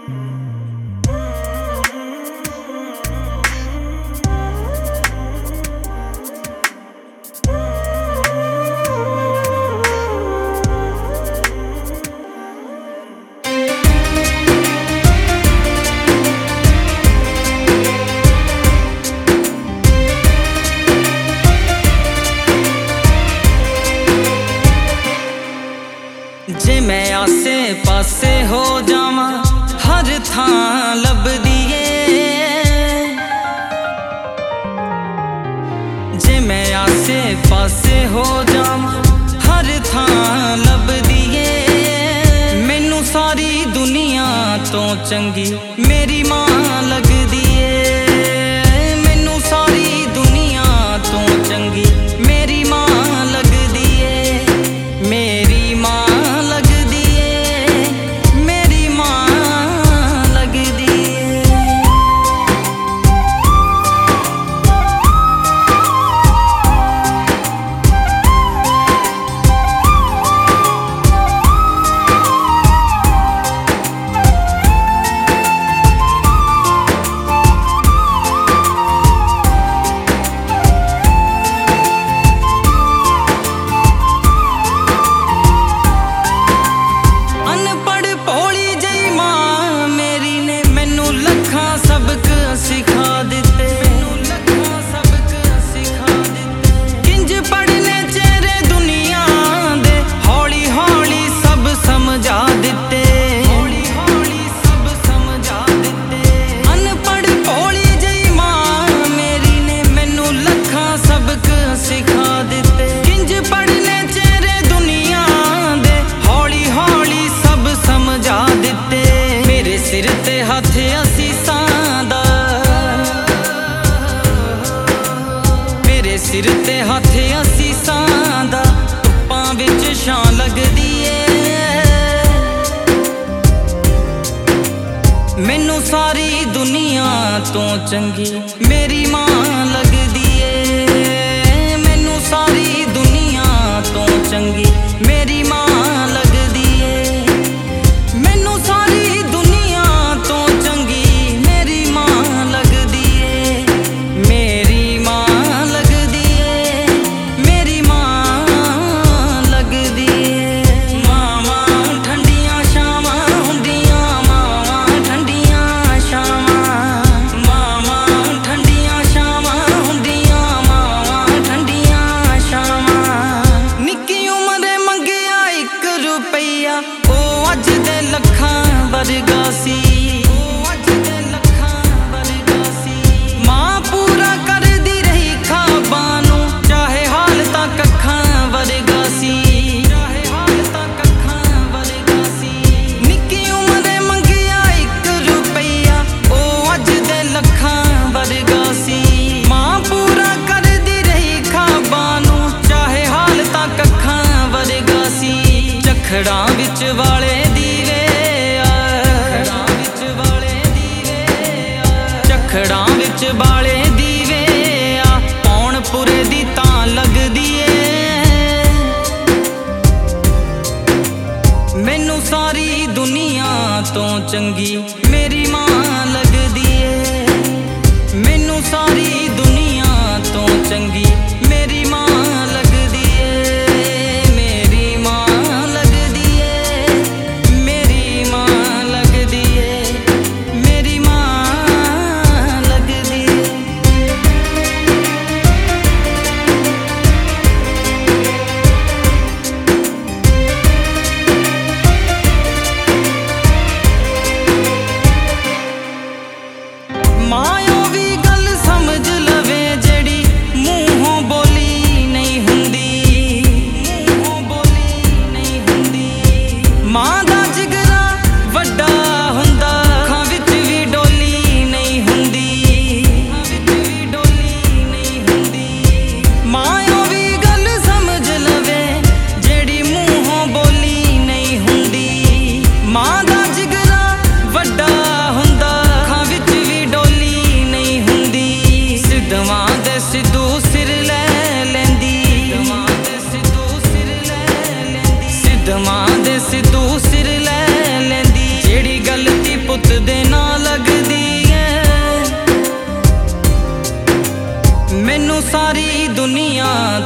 जे मैं आसे पासे हो जावां हर थां लभदी ए। जे मैं आसे पासे हो जावां हर थां लभदी ए। मैनू सारी दुनिया तो चंगी मेरी मां लगदी ए। मैनू सारी दुनिया तो चंगी मेरी मां लगदी ए। मेरी मां सिर ते हथ असीसां दा, मेरे सिर ते हथ असीसां दा। धुप्पां विच छां लगदी ए। मैनू सारी दुनिया तो चंगी मेरी मां लगदी ए। मैनू सारी दुनिया तो चंगी मेरी मां लगदी ए। मैनू सारी चखड़ां विच वाले दीवे चखड़ां विच वाले दीवे पौन पुरे दी तां लगदी ए। मैनू सारी दुनिया तो चंगी मेरी मां लगदी ए। मैनू सारी दुनिया तो चंगी मेरी मां लगदी ए। मेरी मां लगदी ए।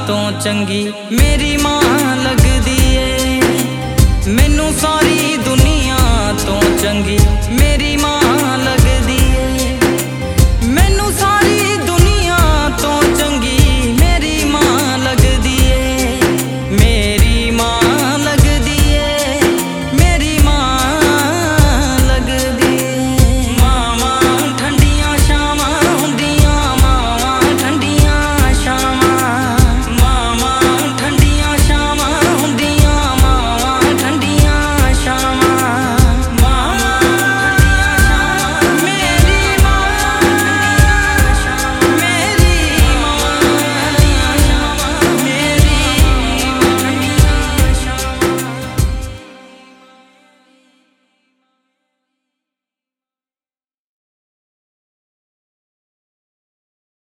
ਤੋਂ ਚੰਗੀ ਮੇਰੀ ਮਾਂ